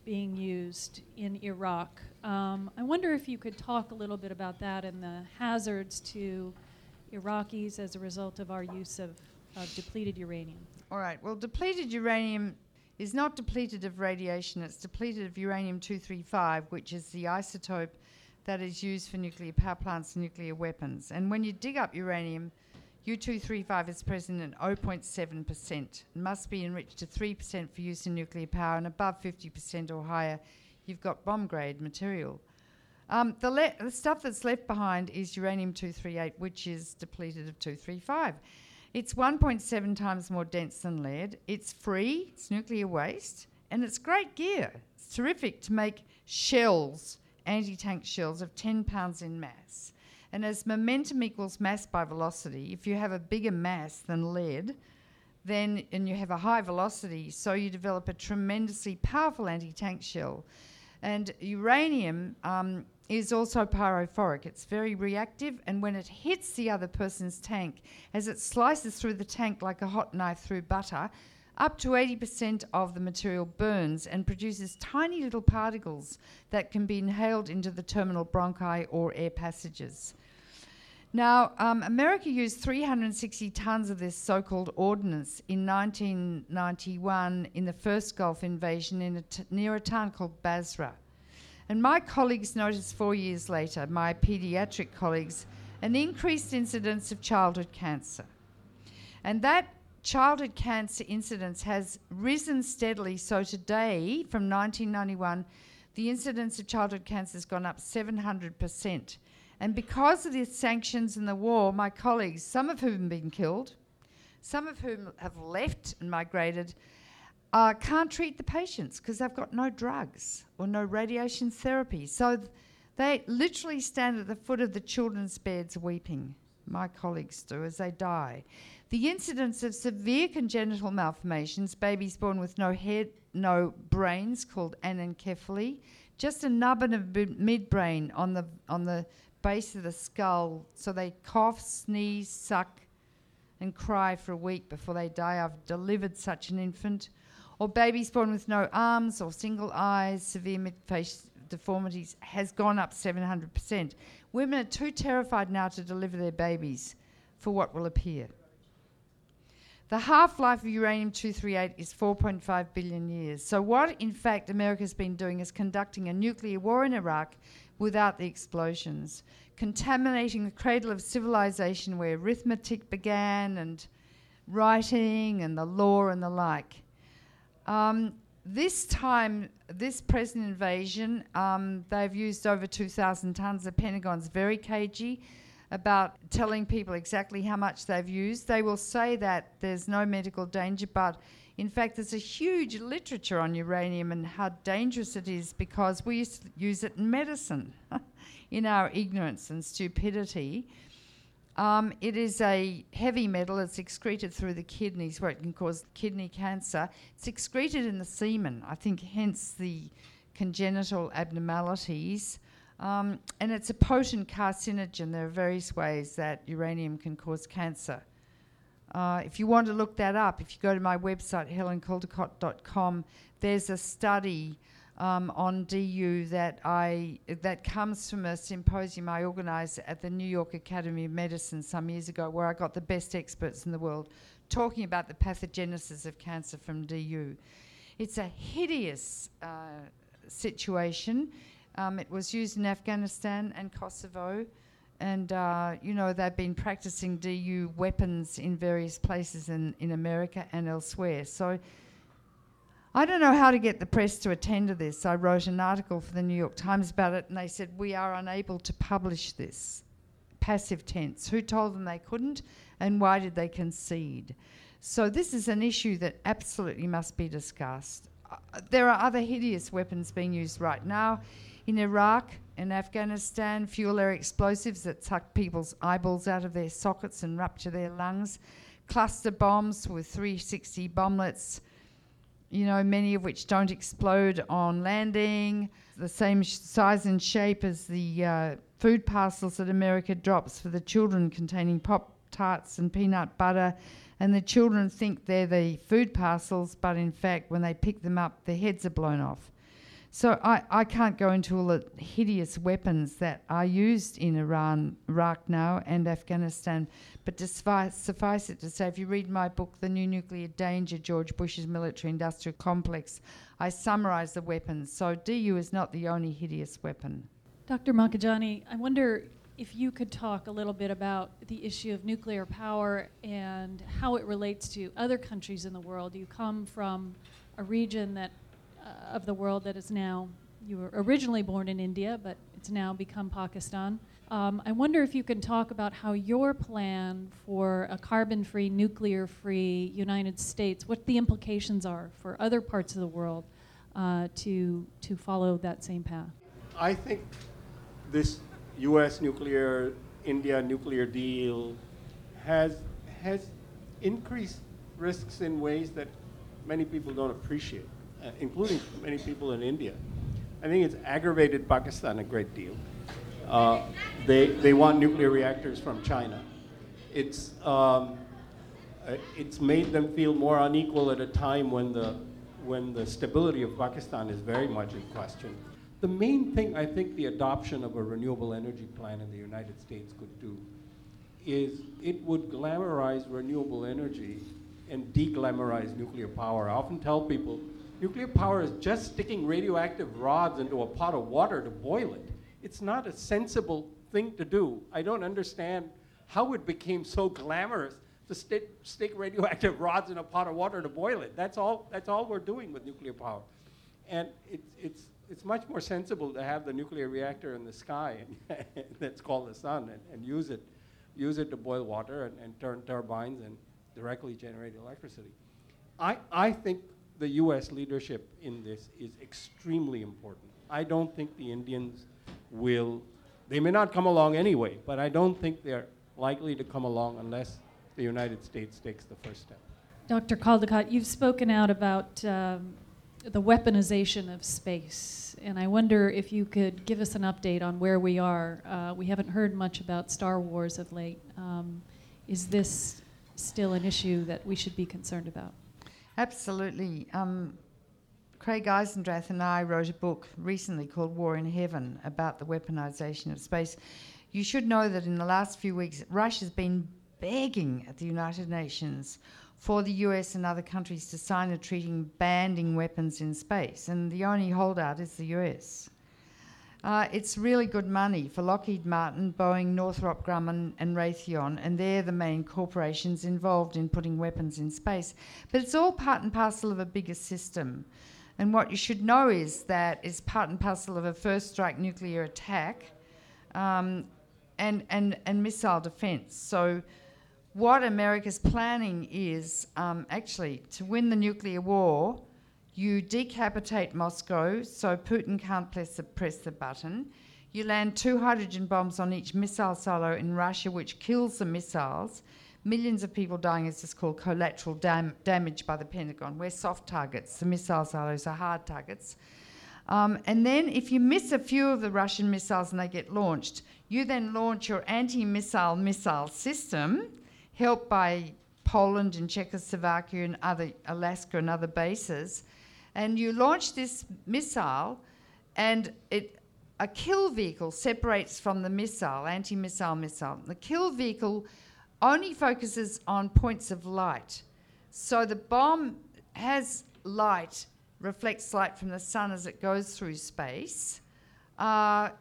being used in Iraq. I wonder if you could talk a little bit about that and the hazards to Iraqis as a result of our use of depleted uranium. All right. Well, depleted uranium is not depleted of radiation. It's depleted of uranium-235, which is the isotope that is used for nuclear power plants and nuclear weapons. And when you dig up uranium, U-235 is present in 0.7%. It must be enriched to 3% for use in nuclear power, and above 50% or higher, you've got bomb-grade material. The stuff that's left behind is uranium-238, which is depleted of 235. It's 1.7 times more dense than lead. It's free, it's nuclear waste, and it's great gear. It's terrific to make shells, anti-tank shells of 10 pounds in mass. And as momentum equals mass by velocity, if you have a bigger mass than lead, then and you have a high velocity, so you develop a tremendously powerful anti-tank shell. And uranium is also pyrophoric. It's very reactive, and when it hits the other person's tank, as it slices through the tank like a hot knife through butter, up to 80% of the material burns and produces tiny little particles that can be inhaled into the terminal bronchi or air passages. Now, America used 360 tons of this so-called ordnance in 1991 in the first Gulf invasion near a town called Basra. And my colleagues noticed 4 years later, my pediatric colleagues, an increased incidence of childhood cancer. And that childhood cancer incidence has risen steadily. So today, from 1991, the incidence of childhood cancer has gone up 700%. And because of the sanctions and the war, my colleagues, some of whom have been killed, some of whom have left and migrated, can't treat the patients because they've got no drugs or no radiation therapy. So they literally stand at the foot of the children's beds weeping. My colleagues do as they die. The incidence of severe congenital malformations, babies born with no head, no brains, called anencephaly, just a nubbin of midbrain on the base of the skull, so they cough, sneeze, suck, and cry for a week before they die. I've delivered such an infant. Or babies born with no arms or single eyes, severe mid-face deformities, has gone up 700%. Women are too terrified now to deliver their babies for what will appear. The half-life of uranium-238 is 4.5 billion years. So what, in fact, America's been doing is conducting a nuclear war in Iraq without the explosions, contaminating the cradle of civilization where arithmetic began and writing and the law and the like. This time, this present invasion, they've used over 2,000 tons. The Pentagon's very cagey about telling people exactly how much they've used. They will say that there's no medical danger, but in fact there's a huge literature on uranium and how dangerous it is because we used to use it in medicine in our ignorance and stupidity. It is a heavy metal. It's excreted through the kidneys where it can cause kidney cancer. It's excreted in the semen, I think, hence the congenital abnormalities. And it's a potent carcinogen. There are various ways that uranium can cause cancer. If you want to look that up, if you go to my website, helencaldicott.com, there's a study on DU that comes from a symposium I organised at the New York Academy of Medicine some years ago, where I got the best experts in the world talking about the pathogenesis of cancer from DU. It's a hideous situation. It was used in Afghanistan and Kosovo, and they've been practicing DU weapons in various places in America and elsewhere. So I don't know how to get the press to attend to this. I wrote an article for the New York Times about it, and they said, we are unable to publish this. Passive tense. Who told them they couldn't, and why did they concede? So this is an issue that absolutely must be discussed. There are other hideous weapons being used right now in Iraq and Afghanistan, fuel-air explosives that suck people's eyeballs out of their sockets and rupture their lungs, cluster bombs with 360 bomblets, many of which don't explode on landing, the same size and shape as the food parcels that America drops for the children, containing Pop-Tarts and peanut butter, and the children think they're the food parcels, but in fact when they pick them up, their heads are blown off. So I can't go into all the hideous weapons that are used in Iran, Iraq now, and Afghanistan, but suffice it to say, if you read my book, The New Nuclear Danger, George Bush's Military-Industrial Complex, I summarise the weapons. So DU is not the only hideous weapon. Dr. Makhijani, I wonder if you could talk a little bit about the issue of nuclear power and how it relates to other countries in the world. You come from a region that of the world that is now, you were originally born in India, but it's now become Pakistan. I wonder if you can talk about how your plan for a carbon-free, nuclear-free United States, what the implications are for other parts of the world to follow that same path. I think this U.S. nuclear, India nuclear deal has increased risks in ways that many people don't appreciate, including many people in India. I think it's aggravated Pakistan a great deal. They want nuclear reactors from China. It's made them feel more unequal at a time when the stability of Pakistan is very much in question. The main thing I think the adoption of a renewable energy plan in the United States could do is it would glamorize renewable energy and de-glamorize nuclear power. I often tell people, nuclear power is just sticking radioactive rods into a pot of water to boil it. It's not a sensible thing to do. I don't understand how it became so glamorous to stick radioactive rods in a pot of water to boil it. That's all we're doing with nuclear power. And it's much more sensible to have the nuclear reactor in the sky that's called the sun and use it to boil water and turn turbines and directly generate electricity. I think the U.S. leadership in this is extremely important. I don't think the Indians they may not come along anyway, but I don't think they're likely to come along unless the United States takes the first step. Dr. Caldicott, you've spoken out about the weaponization of space, and I wonder if you could give us an update on where we are. We haven't heard much about Star Wars of late. Is this still an issue that we should be concerned about? Absolutely. Craig Eisendrath and I wrote a book recently called War in Heaven about the weaponization of space. You should know that in the last few weeks, Russia's been begging at the United Nations for the US and other countries to sign a treaty banning weapons in space, and the only holdout is the US. It's really good money for Lockheed Martin, Boeing, Northrop Grumman and Raytheon, and they're the main corporations involved in putting weapons in space. But it's all part and parcel of a bigger system. And what you should know is that it's part and parcel of a first strike nuclear attack and missile defense. So what America's planning is actually to win the nuclear war, you decapitate Moscow so Putin can't press the button. You land 2 hydrogen bombs on each missile silo in Russia, which kills the missiles. Millions of people dying is just called collateral damage by the Pentagon. We're soft targets. The missile silos are hard targets. And then if you miss a few of the Russian missiles and they get launched, you then launch your anti-missile missile system, helped by Poland and Czechoslovakia and Alaska and other bases. And you launch this missile, and a kill vehicle separates from the missile, anti-missile missile. The kill vehicle only focuses on points of light. So the bomb has light, reflects light from the sun as it goes through space. But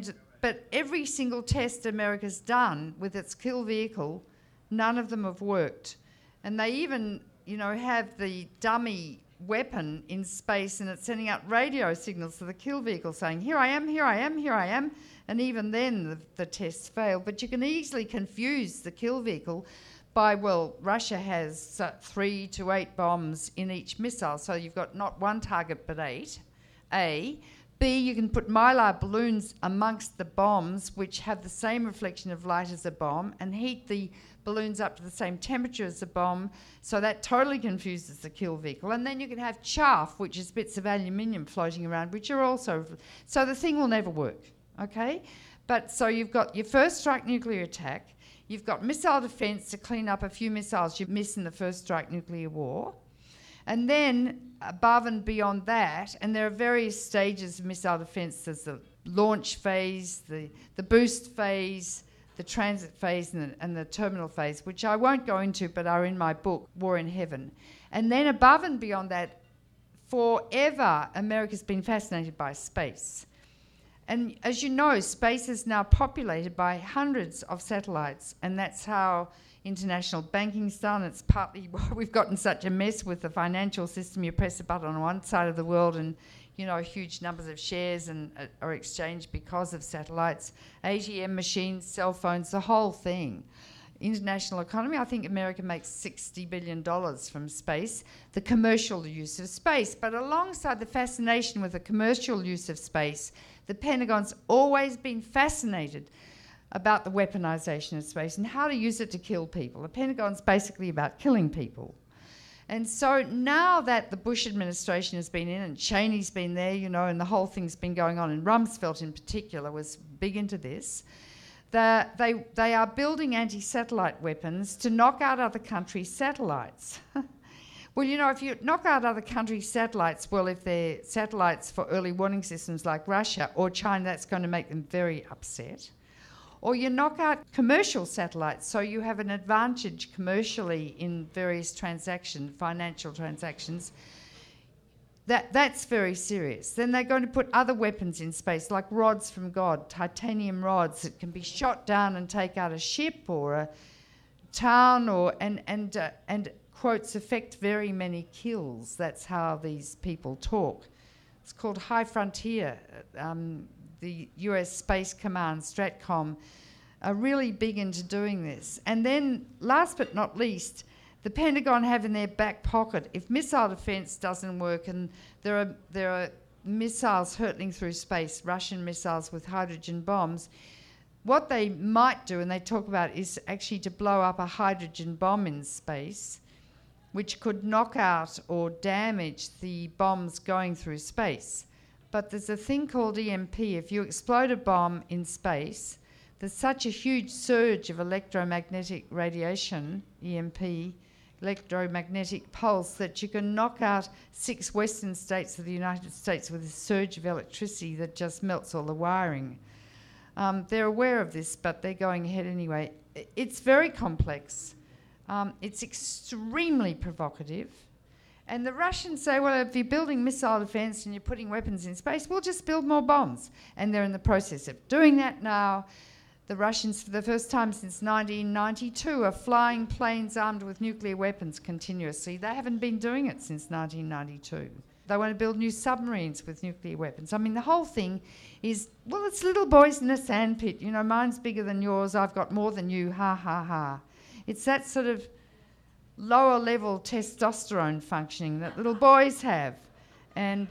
every single test America's done with its kill vehicle, none of them have worked. And they even, have the dummy weapon in space, and it's sending out radio signals to the kill vehicle saying, here I am, here I am, here I am. And even then the tests fail. But you can easily confuse the kill vehicle by, Russia has 3 to 8 bombs in each missile. So you've got not one target but 8, A. B, you can put mylar balloons amongst the bombs, which have the same reflection of light as a bomb, and heat the balloons up to the same temperature as the bomb, so that totally confuses the kill vehicle. And then you can have chaff, which is bits of aluminium floating around, which are also... So the thing will never work, okay? But so you've got your first strike nuclear attack, you've got missile defense to clean up a few missiles you miss in the first strike nuclear war, And then above and beyond that, and there are various stages of missile defence. There's the launch phase, the boost phase, the transit phase, and the terminal phase, which I won't go into but are in my book, War in Heaven. And then above and beyond that, forever, America's been fascinated by space. And as you know, space is now populated by hundreds of satellites, and that's how international banking's done. It's partly why we've gotten such a mess with the financial system. You press a button on one side of the world and, you know, huge numbers of shares are exchanged because of satellites, ATM machines, cell phones, the whole thing. International economy, I think America makes $60 billion from space, the commercial use of space. But alongside the fascination with the commercial use of space, the Pentagon's always been fascinated about the weaponization of space and how to use it to kill people. The Pentagon's basically about killing people. And so now that the Bush administration has been in and Cheney's been there, you know, and the whole thing's been going on, and Rumsfeld in particular was big into this, they are building anti-satellite weapons to knock out other countries' satellites. Well, you know, if you knock out other countries' satellites, well, if they're satellites for early warning systems like Russia or China, that's going to make them very upset. Or you knock out commercial satellites, so you have an advantage commercially in various financial transactions. That's very serious. Then they're going to put other weapons in space, like rods from God, titanium rods that can be shot down and take out a ship or a town, and quotes, affect very many kills. That's how these people talk. It's called High Frontier. The US Space Command, STRATCOM, are really big into doing this. And then, last but not least, the Pentagon have in their back pocket, if missile defence doesn't work and there are missiles hurtling through space, Russian missiles with hydrogen bombs, what they might do, and they talk about, is actually to blow up a hydrogen bomb in space, which could knock out or damage the bombs going through space. But there's a thing called EMP. If you explode a bomb in space, there's such a huge surge of electromagnetic radiation, EMP, electromagnetic pulse, that you can knock out 6 western states of the United States with a surge of electricity that just melts all the wiring. They're aware of this, but they're going ahead anyway. It's very complex. It's extremely provocative. And the Russians say, well, if you're building missile defence and you're putting weapons in space, we'll just build more bombs. And they're in the process of doing that now. The Russians, for the first time since 1992, are flying planes armed with nuclear weapons continuously. They haven't been doing it since 1992. They want to build new submarines with nuclear weapons. I mean, the whole thing is, well, it's little boys in a sandpit. You know, mine's bigger than yours, I've got more than you, ha, ha, ha. It's that sort of lower level testosterone functioning that little boys have. And,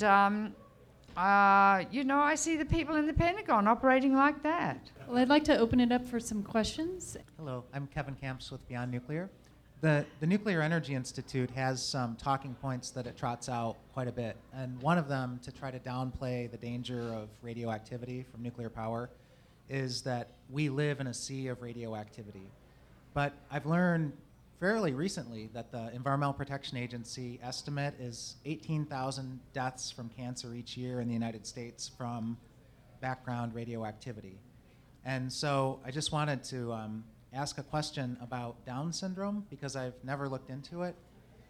you know, I see the people in the Pentagon operating like that. Well, I'd like to open it up for some questions. Hello, I'm Kevin Camps with Beyond Nuclear. The Nuclear Energy Institute has some talking points that it trots out quite a bit, and one of them, to try to downplay the danger of radioactivity from nuclear power, is that we live in a sea of radioactivity. But I've learned fairly recently that the Environmental Protection Agency estimate is 18,000 deaths from cancer each year in the United States from background radioactivity. And so I just wanted to ask a question about Down syndrome, because I've never looked into it.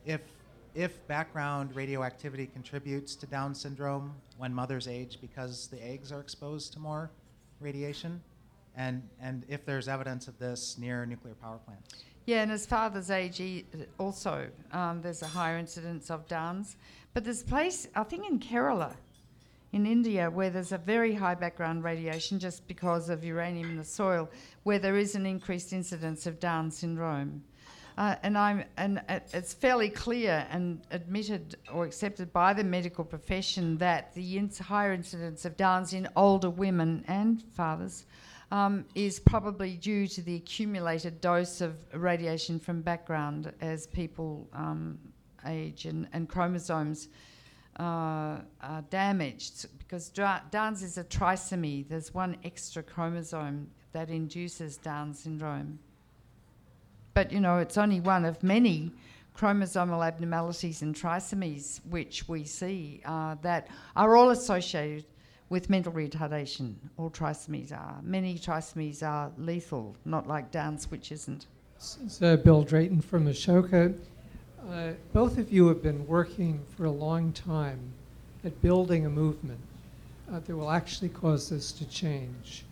If background radioactivity contributes to Down syndrome when mothers age because the eggs are exposed to more radiation, and if there's evidence of this near nuclear power plants. Yeah, and as fathers age also, there's a higher incidence of Downs. But there's a place, I think in Kerala, in India, where there's a very high background radiation just because of uranium in the soil, where there is an increased incidence of Down syndrome. And it's fairly clear and admitted or accepted by the medical profession that the higher incidence of Downs in older women and fathers is probably due to the accumulated dose of radiation from background as people age and chromosomes are damaged, because Downs is a trisomy. There's one extra chromosome that induces Down syndrome. But, you know, it's only one of many chromosomal abnormalities and trisomies, which we see that are all associated with mental retardation. All trisomies are. Many trisomies are lethal, not like Downs, which isn't. This is Bill Drayton from Ashoka. Both of you have been working for a long time at building a movement that will actually cause this to change.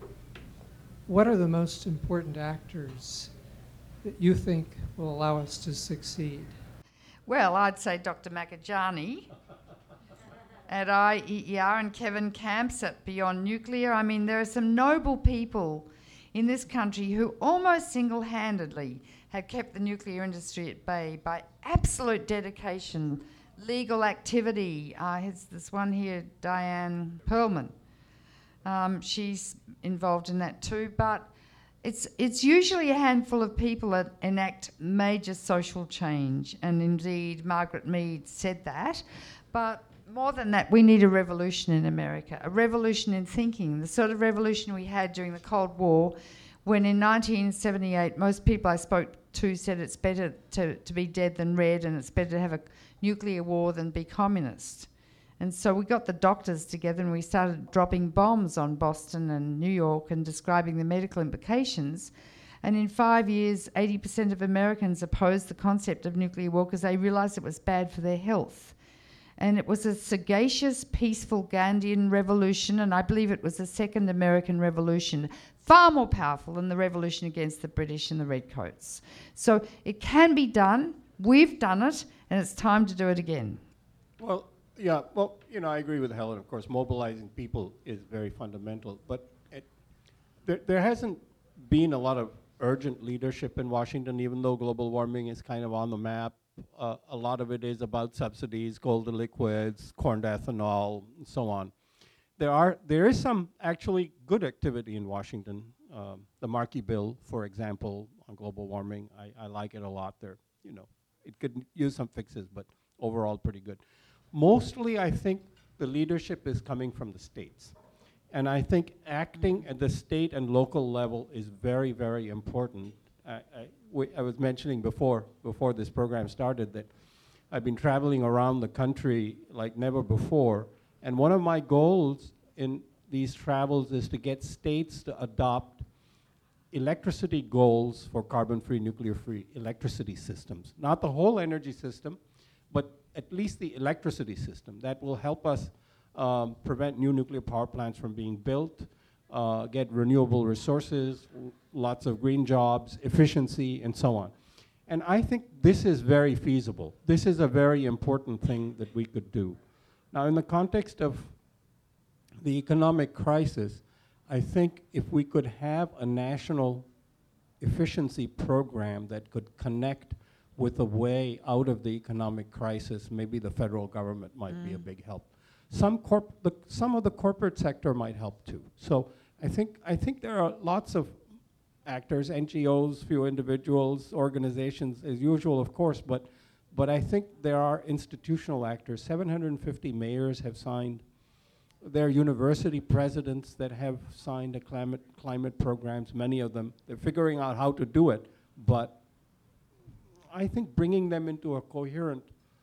What are the most important actors that you think will allow us to succeed? Well, I'd say Dr. Makajani at IEER and Kevin Camps at Beyond Nuclear. I mean, there are some noble people in this country who almost single-handedly have kept the nuclear industry at bay by absolute dedication, legal activity. Here's this one here, Diane Perlman. She's involved in that too, but it's usually a handful of people that enact major social change, and indeed Margaret Mead said that. But more than that, we need a revolution in America, a revolution in thinking, the sort of revolution we had during the Cold War, when in 1978 most people I spoke to said it's better to be dead than red, and it's better to have a nuclear war than be communist. And so we got the doctors together and we started dropping bombs on Boston and New York and describing the medical implications. And in 5 years, 80% of Americans opposed the concept of nuclear war because they realised it was bad for their health. And it was a sagacious, peaceful Gandhian revolution, and I believe it was the second American revolution, far more powerful than the revolution against the British and the Redcoats. So it can be done, we've done it, and it's time to do it again. Well, yeah, well, I agree with Helen. Of course, mobilizing people is very fundamental, but there hasn't been a lot of urgent leadership in Washington, even though global warming is kind of on the map. A lot of it is about subsidies, coal to liquids, corn to ethanol, and so on. There is some actually good activity in Washington. The Markey bill, for example, on global warming, I like it a lot. It could use some fixes, but overall pretty good. Mostly, I think the leadership is coming from the states. And I think acting at the state and local level is very, very important. I was mentioning before this program started that I've been traveling around the country like never before. And one of my goals in these travels is to get states to adopt electricity goals for carbon-free, nuclear-free electricity systems. Not the whole energy system, but at least the electricity system. That will help us prevent new nuclear power plants from being built, get renewable resources, lots of green jobs, efficiency, and so on. And I think this is very feasible. This is a very important thing that we could do. Now, in the context of the economic crisis, I think if we could have a national efficiency program that could connect with a way out of the economic crisis, maybe the federal government might be a big help. Some of the corporate sector might help too. So I think there are lots of actors, NGOs, few individuals, organizations, as usual, of course, but I think there are institutional actors. 750 mayors have signed. There are university presidents that have signed climate programs, many of them. They're figuring out how to do it, but I think bringing them into a coherent,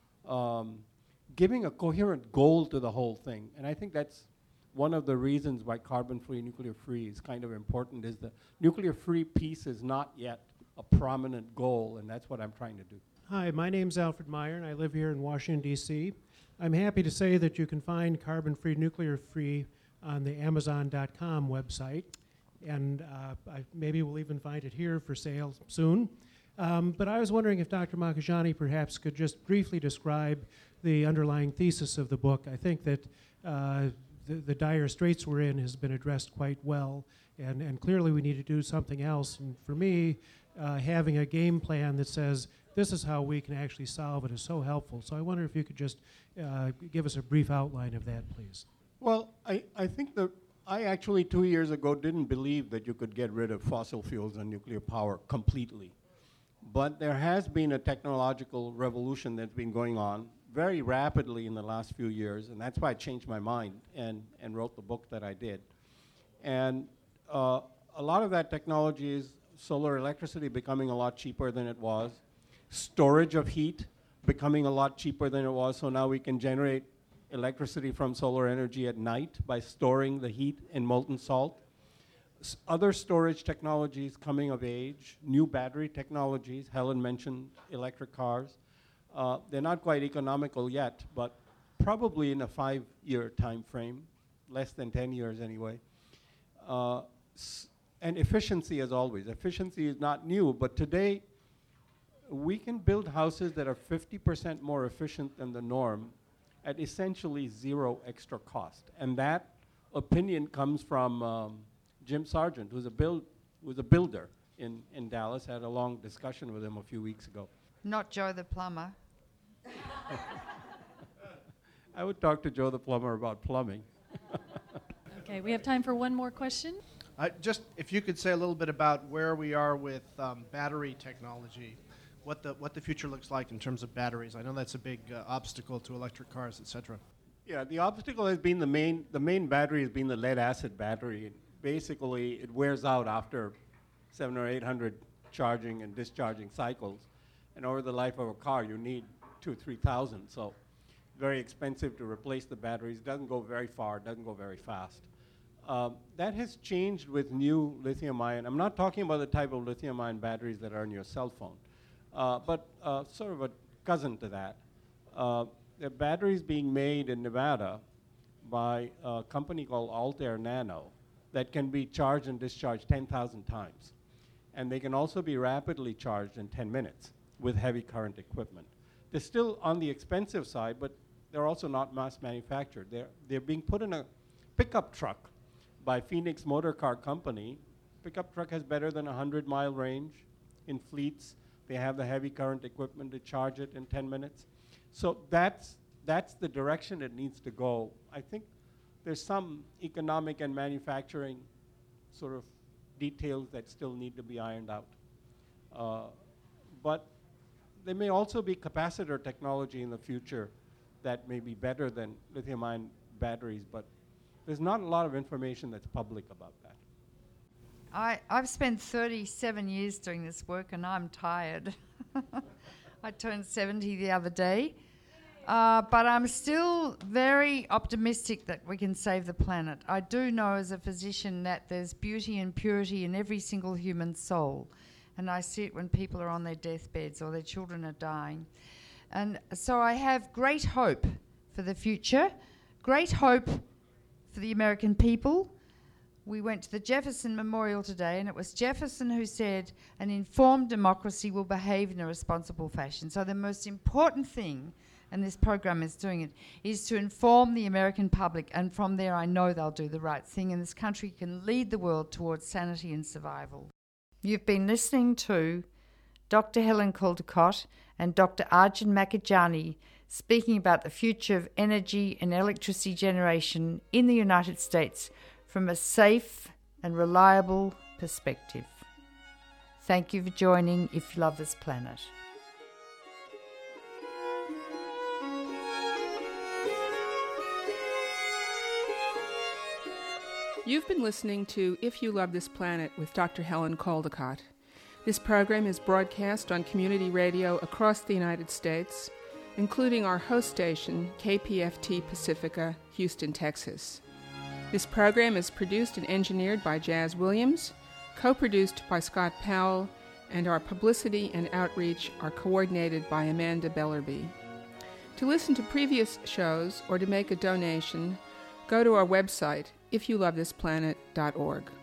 giving a coherent goal to the whole thing, and I think that's one of the reasons why carbon-free, nuclear-free is kind of important, is the nuclear-free piece is not yet a prominent goal, and that's what I'm trying to do. Hi, my name's Alfred Meyer, and I live here in Washington, D.C. I'm happy to say that you can find carbon-free, nuclear-free on the Amazon.com website, and maybe we'll even find it here for sale soon. But I was wondering if Dr. Makajani perhaps could just briefly describe the underlying thesis of the book. I think that the dire straits we're in has been addressed quite well, and clearly we need to do something else. And for me, having a game plan that says this is how we can actually solve it is so helpful. So I wonder if you could just give us a brief outline of that, please. Well, I think that I actually 2 years ago didn't believe that you could get rid of fossil fuels and nuclear power completely. But there has been a technological revolution that's been going on very rapidly in the last few years, and that's why I changed my mind and wrote the book that I did. And a lot of that technology is solar electricity becoming a lot cheaper than it was. storage of heat becoming a lot cheaper than it was, so now we can generate electricity from solar energy at night by storing the heat in molten salt. Other storage technologies coming of age, new battery technologies. Helen mentioned electric cars. They're not quite economical yet, but probably in a 5-year time frame, less than 10 years anyway. And efficiency, as always. Efficiency is not new, but today we can build houses that are 50% more efficient than the norm at essentially zero extra cost. And that opinion comes from Jim Sargent, who's a builder in Dallas. I had a long discussion with him a few weeks ago. Not Joe the plumber. I would talk to Joe the plumber about plumbing. Okay, we have time for one more question. Just if you could say a little bit about where we are with battery technology, what the future looks like in terms of batteries. I know that's a big obstacle to electric cars, et cetera. Yeah, the obstacle has been the main battery has been the lead acid battery. Basically, it wears out after 700 or 800 charging and discharging cycles. And over the life of a car, you need 2,000 or 3,000. So very expensive to replace the batteries. Doesn't go very far, doesn't go very fast. That has changed with new lithium-ion. I'm not talking about the type of lithium-ion batteries that are in your cell phone, but sort of a cousin to that. There are batteries being made in Nevada by a company called Altair Nano that can be charged and discharged 10,000 times. And they can also be rapidly charged in 10 minutes with heavy current equipment. They're still on the expensive side, but they're also not mass manufactured. They're being put in a pickup truck by Phoenix Motor Car Company. Pickup truck has better than 100-mile range in fleets. They have the heavy current equipment to charge it in 10 minutes. So that's the direction it needs to go. I think there's some economic and manufacturing sort of details that still need to be ironed out. But there may also be capacitor technology in the future that may be better than lithium-ion batteries, but there's not a lot of information that's public about that. I've spent 37 years doing this work and I'm tired. I turned 70 the other day. But I'm still very optimistic that we can save the planet. I do know as a physician that there's beauty and purity in every single human soul. And I see it when people are on their deathbeds or their children are dying. And so I have great hope for the future, great hope for the American people. We went to the Jefferson Memorial today, and it was Jefferson who said, an informed democracy will behave in a responsible fashion. So the most important thing, and this program is doing it, is to inform the American public, and from there I know they'll do the right thing, and this country can lead the world towards sanity and survival. You've been listening to Dr. Helen Caldicott and Dr. Arjun Makhijani speaking about the future of energy and electricity generation in the United States from a safe and reliable perspective. Thank you for joining If You Love This Planet. You've been listening to If You Love This Planet with Dr. Helen Caldicott. This program is broadcast on community radio across the United States, including our host station, KPFT Pacifica, Houston, Texas. This program is produced and engineered by Jazz Williams, co-produced by Scott Powell, and our publicity and outreach are coordinated by Amanda Bellerby. To listen to previous shows or to make a donation, go to our website, ifyoulovethisplanet.org.